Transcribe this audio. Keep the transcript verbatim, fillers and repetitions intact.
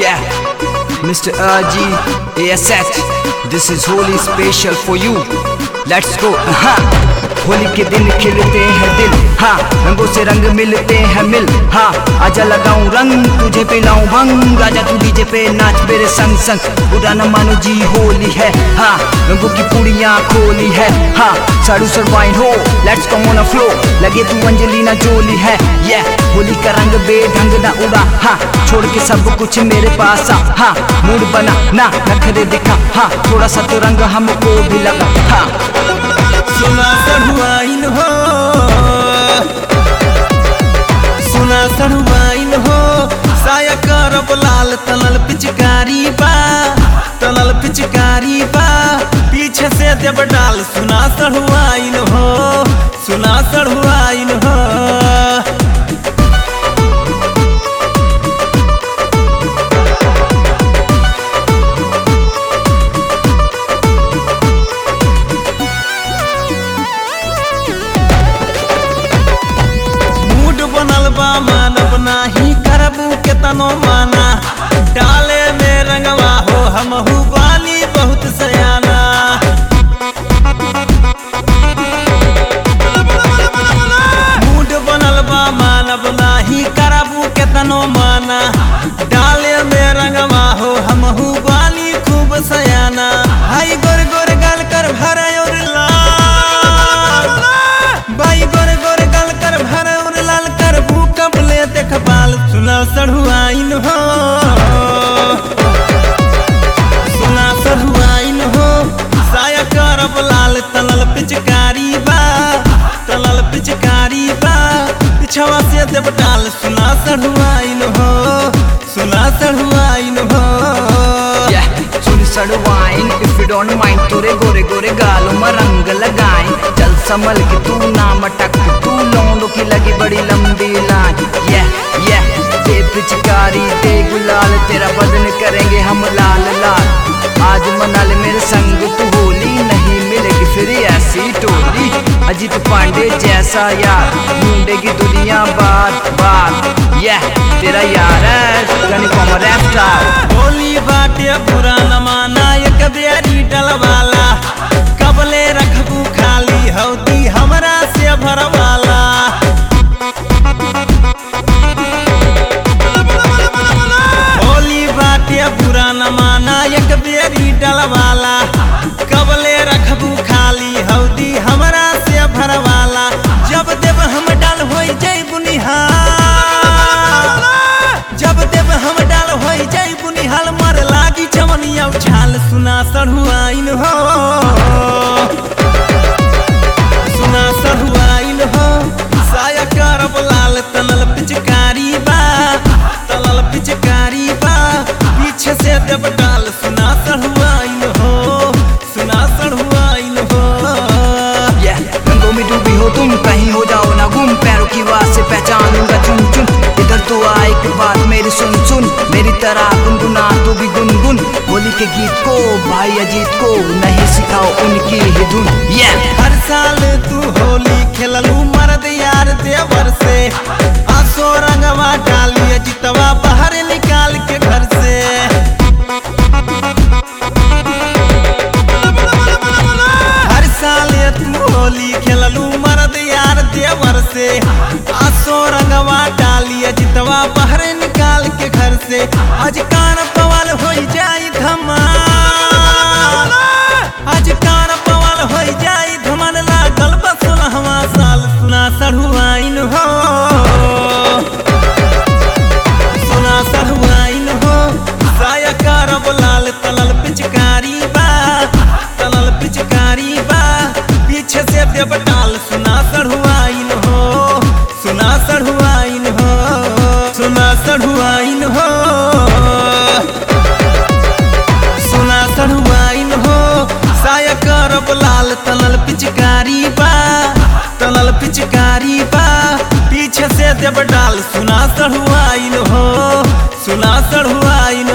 Yeah, Mister R G A S H, this is Holi special for you. Let's go. uh-huh. Holi के दिन खिलते हैं दिल, हाँ रंगों से रंग मिलते हैं मिल, हाँ आजा लगाऊं रंग तुझे पिलाऊं भंग, आजा तू डीजे पे नाच मेरे संग संग, बुरा न मानो जी होली है, हाँ रंगों की पुड़ियाँ खोली है, हाँ साड़ू सर वाइन हो let's come on a flow, लगे तू अंजलिना जोली है, ये होली का रंग बेढंग ना उड़ा, हाँ छोड़ के सब कुछ मेरे पास आ, हाँ मूड बना ना नखरे दिखा, हाँ थोड़ा सा तो रंग हमको भी लगा, हाँ सुना सड़ुआइन हो, सुना सड़ुआइन हो, साया करब लाल तनल पिचकारी बा, तनल पिचकारी बा, पीछे से देव डाल, सुना सड़ुआइन हो, सुना सड़ुआइन हो। मानव नाही करबू के तनो माना, डाले में रंगवा हो हमहू बानी बहुत सयाना, मूड बनल बा मानव नाही करबू के तनो माना, डाले में रंगवा हो हमहू बानी खूब सयाना, हाई गोर गोर गाल कर भरा और लाल, भाई गोर गोर गाल कर भरा और लाल कर कबले देख बाल, सुना सड़ुआइन हो, सुना सड़ुआइन हो, साया करब लाल तनल पिचकारी बा, तनल पिचकारी बा, पिछवा से देव डाल, सुना सड़ुआइन हो, सुना सड़ुआइन हो। yeah, सुन सड़ुआइन if you don't mind, तोरे गोरे गोरे गालों में रंग लगाएं, चल संभल के तू ना मटक, तू लौंडों की लगी बड़ी लंबी लाइन, yeah, yeah, दे पिचकारी दे गुलाल, तेरा बदन करेंगे हम लाल लाल, आज मना ले मेरे संग तू होली, नहीं मिलेगी फिर ऐसी टोली, अजीत पांडे जैसा यार ढूंढेगी दुनिया बार बार, yeah, तेरा यार है गनी कॉमर रैप्टर। होली बाटे बुरा न माना, एक बेरी डलवाला, कबले रखबू खाली हौदी हमरा से भरवाला, होली बाटे बुरा न माना, एक बेरी डलवाला, कबले रखबू खाली हौदी हमरा से भरवाला, जब देव हम डाल हो जाई बुनिहाल, जब देव हम डाल हो जाई बुनिहाल, मर लागी चमनिया उछाल, सुना सड़ुआइन हो, सुना सड़ुआइन हो, साया करब लाल तनल पिचकारी बा, तनल पिचकारी बा, पीछे से देव डाल, सुना सड़ुआइन हो, सुना सड़ुआइन हो। yeah, रंगों में डूबी हो तुम, कहीं हो जाओ ना गुम, पैरों की आवाज से पहचानूंगा चुन चुन, इधर तो आ एक बात मेरी सुन सुन, मेरी तरह गुनगुना तू भी गुनगुन, होली के गीत को भाई अजीत को नहीं सिखाओ उनकी ही धुन, yeah! हर साल तू होली खेललू मर्द यार देवर से, आसो रंगवा डाली अजितवा बाहर निकाल के घर से, हर साल तू होली खेललू मर्द यार देवर से, आसो रंगवा डाली अजितवा बाहर निकाल के घर से, आज कान पवाल हो जाई धमाल, आज कान पवाल हो जाई धमाल, लागल बसलहवा साल, सुना सड़ुआइन हो, सुना सड़ुआइन हो, साया करब लाल तनल पिचकारी बा, तनल पिचकारी बा, पीछे से देव डाल, सुना सड़ुआइन हो, सुना सड़ुआइन हो, सुना सड़ुआइन हो, सुना सड़ुआइन हो, साया करब लाल तनल पिचकारी बा, तनल पिचकारी बा, पीछे से देव डाल, सुना सड़ुआइन हो, सुना सड़ुआइन